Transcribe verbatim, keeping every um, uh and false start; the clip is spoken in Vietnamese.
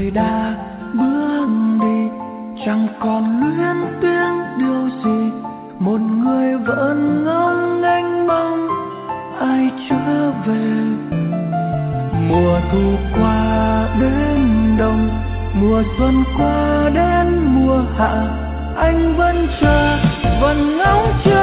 người đã bước đi, chẳng còn luyến tuyến điều gì. Một người vẫn ngóng nganh mong ai trở về. Mùa thu qua đến đông, mùa xuân qua đến mùa hạ, anh vẫn chờ, vẫn ngóng chờ.